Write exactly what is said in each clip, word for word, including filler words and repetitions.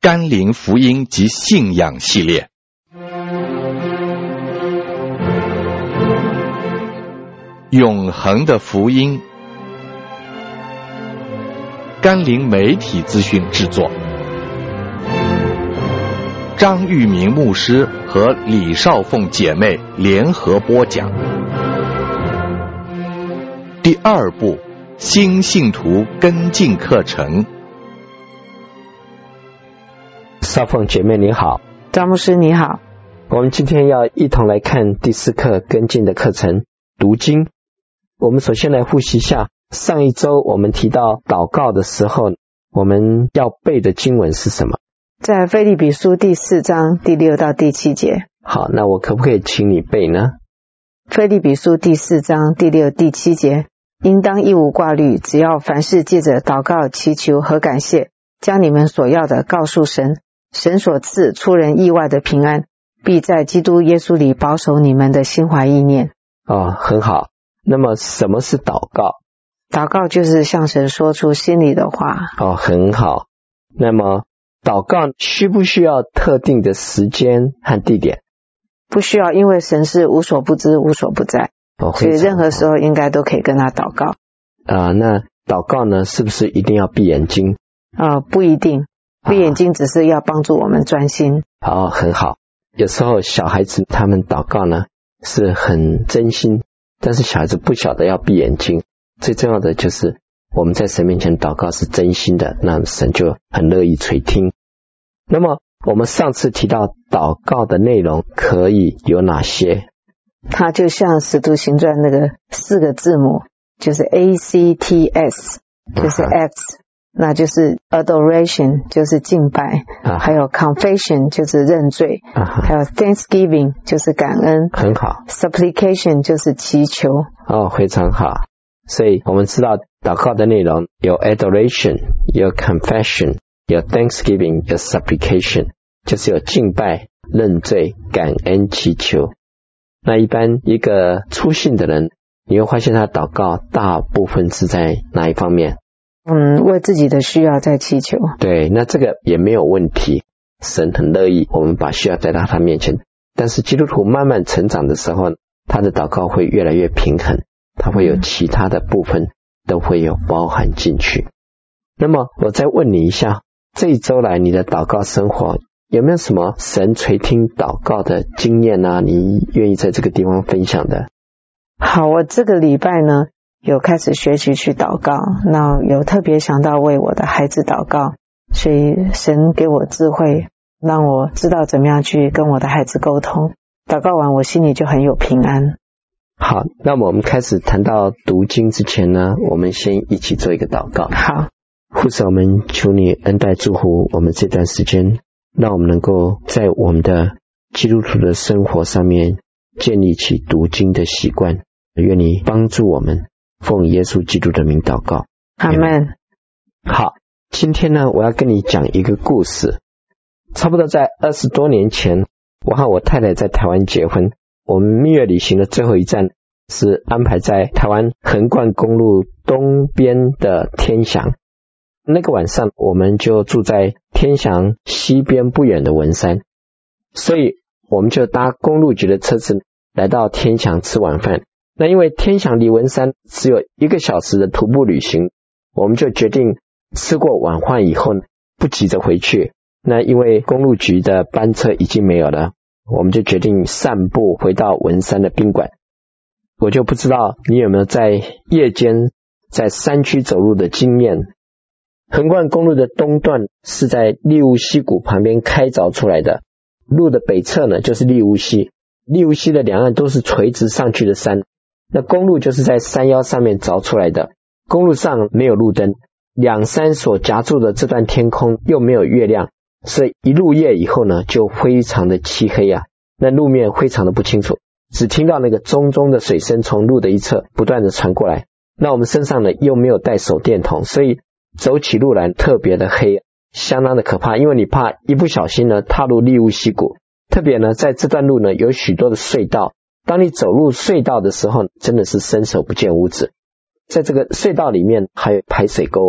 甘霖福音及信仰系列。永恒的福音，甘霖媒体资讯制作，张玉明牧师和李少凤姐妹联合播讲。第二部，新信徒跟进课程。 少凤姐妹你好， 张牧师你好。 我们今天要一同来看第四课跟进的课程，读经。我们首先来复习一下，上一周我们提到祷告的时候，我们要背的经文是什么？ 在腓立比书第四章第六到第七节。 好，那我可不可以请你背呢？ 腓立比书第四章第六第七节，应当一无挂虑，只要凡事借着祷告祈求和感谢，将你们所要的告诉神，神所赐出人意外的平安，必在基督耶稣里保守你们的心怀意念。 哦，很好。那么什么是祷告？ 祷告就是向神说出心里的话。 哦，很好。那么祷告需不需要特定的时间和地点？ 不需要，因为神是无所不知无所不在， 哦， 所以任何时候应该都可以跟他祷告。 啊、呃，那祷告呢，是不是一定要闭眼睛？ 呃，不一定，闭眼睛只是要帮助我们专心。 哦，很好。有时候小孩子他们祷告呢是很真心，但是小孩子不晓得要闭眼睛。最重要的就是我们在神面前祷告是真心的，那神就很乐意垂听。那么我们上次提到祷告的内容可以有哪些？ 它就像使徒行传那个四个字母，就是 A C T S， 就是 X， 那就是 Adoration， 就是敬拜，还有 Confession 就是认罪，还有 Thanksgiving 就是感恩， 很好。 Supplication 就是祈求。 哦，非常好。所以我们知道祷告的内容有 Adoration， 有 Confession， 有 Thanksgiving， 有 Supplication， 就是有敬拜、认罪、感恩、祈求。那一般一个初信的人，你会发现他祷告大部分是在哪一方面？ 嗯，为自己的需要在祈求。 对，那这个也没有问题，神很乐意我们把需要带到他面前。但是基督徒慢慢成长的时候，他的祷告会越来越平衡，他会有其他的部分都会有包含进去。那么我再问你一下，这一周来你的祷告生活有没有什么神垂听祷告的经验啊？你愿意在这个地方分享的？ 好，我这个礼拜呢有开始学习去祷告，那有特别想到为我的孩子祷告，所以神给我智慧，让我知道怎么样去跟我的孩子沟通。祷告完我心里就很有平安。 好，那么我们开始谈到读经之前呢，我们先一起做一个祷告。 好， 父神，我们求你恩待祝福我们这段时间，让我们能够在我们的基督徒的生活上面建立起读经的习惯。愿你帮助我们，奉耶稣基督的名祷告， 阿们。 好，今天呢，我要跟你讲一个故事。差不多在二十多年前，我和我太太在台湾结婚。我们蜜月旅行的最后一站是安排在台湾横贯公路东边的天祥。那个晚上我们就住在天祥西边不远的文山，所以我们就搭公路局的车子来到天祥吃晚饭。那因为天祥离文山只有一个小时的徒步旅行，我们就决定吃过晚饭以后不急着回去。那因为公路局的班车已经没有了，我们就决定散步回到文山的宾馆。我就不知道你有没有在夜间在山区走路的经验。横贯公路的东段是在立乌溪谷旁边开凿出来的，路的北侧呢就是立乌溪，立乌溪的两岸都是垂直上去的山。那公路就是在山腰上面凿出来的，公路上没有路灯，两山所夹住的这段天空又没有月亮，所以一入夜以后呢就非常的漆黑啊，那路面非常的不清楚，只听到那个淙淙的水声从路的一侧不断的传过来。那我们身上呢又没有带手电筒，所以走起路来特别的黑，相当的可怕，因为你怕一不小心呢踏入立乌溪谷。特别呢在这段路呢有许多的隧道，当你走入隧道的时候真的是伸手不见五指。在这个隧道里面还有排水沟啊，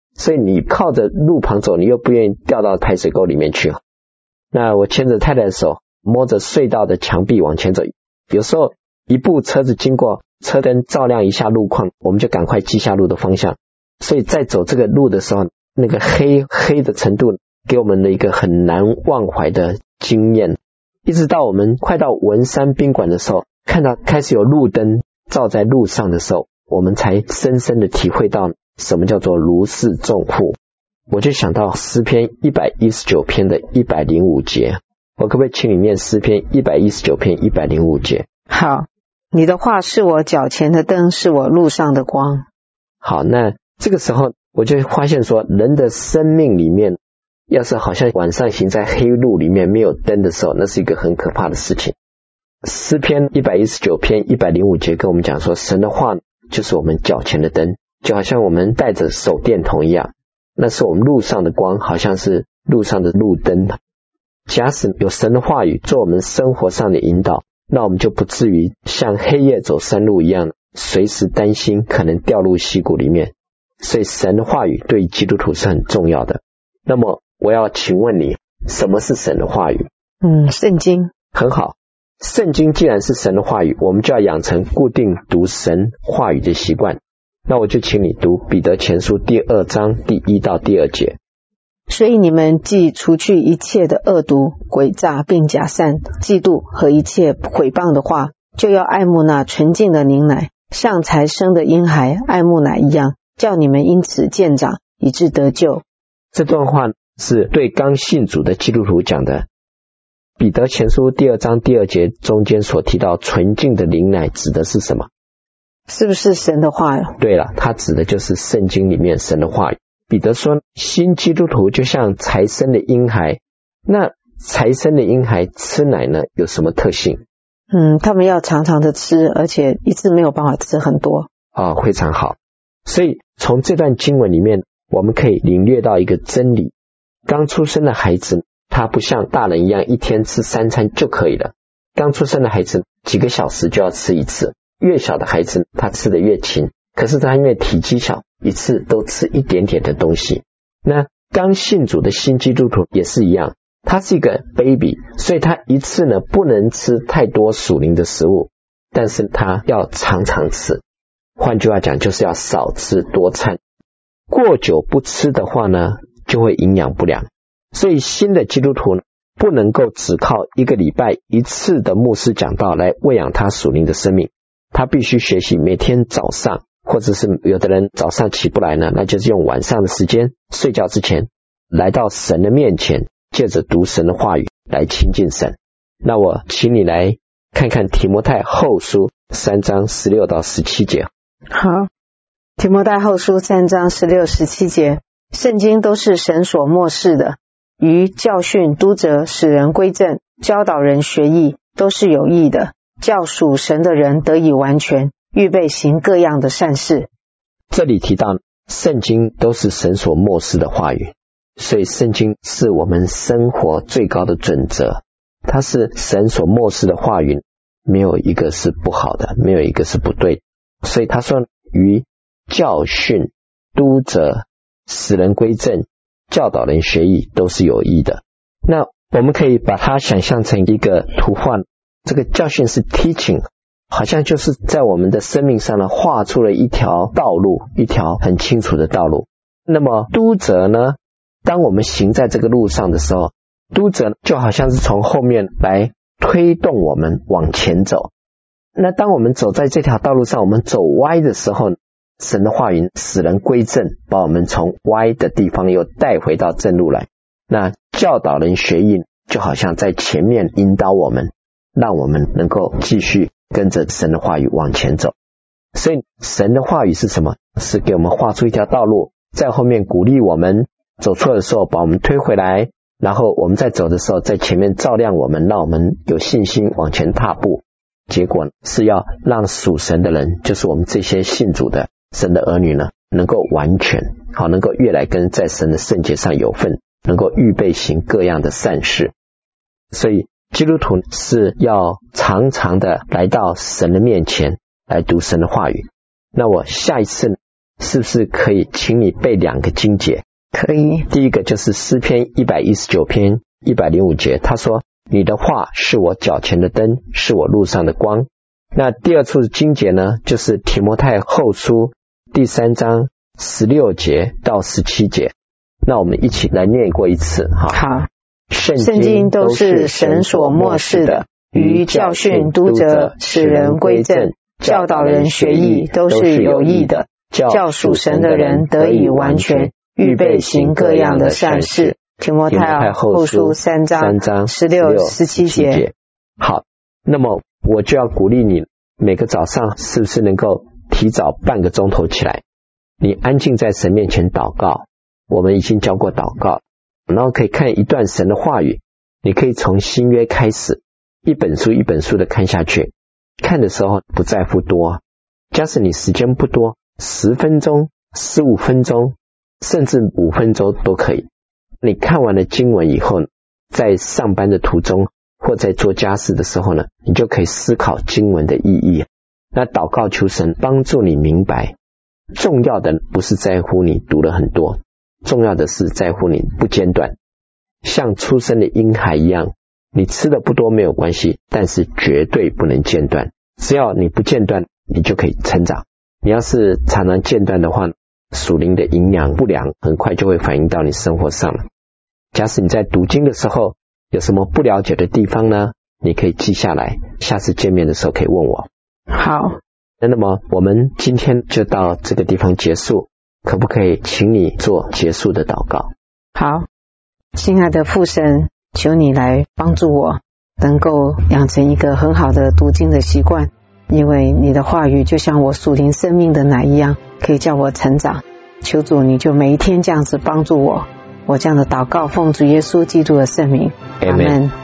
所以你靠着路旁走，你又不愿意掉到排水沟里面去。那我牵着太太的手，摸着隧道的墙壁往前走，有时候一部车子经过，车灯照亮一下路况，我们就赶快记下路的方向。所以在走这个路的时候，那个黑黑的程度给我们的一个很难忘怀的经验。一直到我们快到文山宾馆的时候，看到开始有路灯照在路上的时候，我们才深深的体会到什么叫做如释重负。我就想到诗篇一百一十九篇的一百零五节，我可不可以请你念诗篇一百一十九篇一百零五节？ 好，你的话是我脚前的灯，是我路上的光。 好，那这个时候我就发现说，人的生命里面要是好像晚上行在黑路里面没有灯的时候，那是一个很可怕的事情。诗篇一百一十九篇一百零五节跟我们讲说，神的话就是我们脚前的灯，就好像我们带着手电筒一样，那是我们路上的光，好像是路上的路灯。假使有神的话语做我们生活上的引导，那我们就不至于像黑夜走山路一样，随时担心可能掉入溪谷里面。所以神的话语对基督徒是很重要的。那么我要请问你，什么是神的话语？ 嗯，圣经。 很好，圣经既然是神的话语，我们就要养成固定读神话语的习惯。那我就请你读彼得前书第二章第一到第二节。 所以你们既除去一切的恶毒、诡诈并假善、嫉妒和一切毁谤的话，就要爱慕那纯净的灵奶，像才生的婴孩爱慕奶一样，叫你们因此渐长，以致得救。 这段话是对刚信主的基督徒讲的。彼得前书第二章第二节中间所提到纯净的灵奶指的是什么？ 是不是神的话呀？ 对了，它指的就是圣经里面神的话语。彼得说，新基督徒就像才生的婴孩。那才生的婴孩吃奶呢，有什么特性？ 嗯，他们要常常的吃，而且一次没有办法吃很多。 啊、哦，非常好。所以从这段经文里面，我们可以领略到一个真理：刚出生的孩子，他不像大人一样一天吃三餐就可以了。刚出生的孩子几个小时就要吃一次，越小的孩子他吃得越勤，可是他因为体积小，一次都吃一点点的东西。那刚信主的新基督徒也是一样，他是一个 baby， 所以他一次呢不能吃太多属灵的食物，但是他要常常吃。换句话讲，就是要少吃多餐。过久不吃的话呢，就会营养不良。所以新的基督徒呢，不能够只靠一个礼拜一次的牧师讲道来喂养他属灵的生命，他必须学习每天早上，或者是有的人早上起不来呢，那就是用晚上的时间睡觉之前来到神的面前，借着读神的话语来亲近神。那我请你来看看提摩太后书三章十六到十七节。 好，提摩太后书三章十六十七节，圣经都是神所默示的，于教训、督责、使人归正、教导人学义，都是有益的，叫属神的人得以完全，预备行各样的善事。 这里提到圣经都是神所默示的话语，所以圣经是我们生活最高的准则，它是神所默示的话语，没有一个是不好的，没有一个是不对的。所以他说，于教训、督责、使人归正、教导人学义，都是有益的。那我们可以把它想象成一个图画，这个教训是 teaching， 好像就是在我们的生命上呢画出了一条道路，一条很清楚的道路。那么督责呢，当我们行在这个路上的时候，督责就好像是从后面来推动我们往前走。那当我们走在这条道路上，我们走歪的时候，神的话语使人归正，把我们从歪的地方又带回到正路来。那教导人学义，就好像在前面引导我们，让我们能够继续跟着神的话语往前走。所以神的话语是什么？是给我们画出一条道路，在后面鼓励我们，走错的时候把我们推回来，然后我们在走的时候在前面照亮我们，让我们有信心往前踏步。结果是要让属神的人，就是我们这些信主的神的儿女呢，能够完全好，能够越来跟在神的圣洁上有份，能够预备行各样的善事。所以基督徒是要常常的来到神的面前来读神的话语。那我下一次是不是可以请你背两个经节？ 可以。 第一个就是诗篇一百一十九篇一百零五节，他说你的话是我脚前的灯，是我路上的光。那第二处经节呢，就是提摩太后书第三章十六节到十七节。那我们一起来念过一次哈。 好， 圣圣经都是神所默示的，于教训、督责、使人归正、教导人学义，都是有益的，叫属神的人得以完全，预备行各样的善事。提摩太后书三章十六、十七节。 好，那么我就要鼓励你，每个早上是不是能够提早半个钟头起来，你安静在神面前祷告。我们已经教过祷告，然后可以看一段神的话语，你可以从新约开始，一本书一本书的看下去。看的时候不在乎多，假使你时间不多，十分钟、十五分钟，甚至五分钟都可以。你看完了经文以后，在上班的途中或在做家事的时候呢，你就可以思考经文的意义。那祷告求神帮助你明白，重要的不是在乎你读了很多，重要的是在乎你不间断，像出生的婴孩一样，你吃的不多没有关系，但是绝对不能间断。只要你不间断，你就可以成长。你要是常常间断的话，属灵的营养不良很快就会反映到你生活上了。假使你在读经的时候有什么不了解的地方呢，你可以记下来，下次见面的时候可以问我。 好， 那么我们今天就到这个地方结束，可不可以请你做结束的祷告？ 好，亲爱的父神，求你来帮助我能够养成一个很好的读经的习惯，因为你的话语就像我属灵生命的奶一样，可以叫我成长。求主你就每一天这样子帮助我。我这样的祷告奉主耶稣基督的圣名，阿们。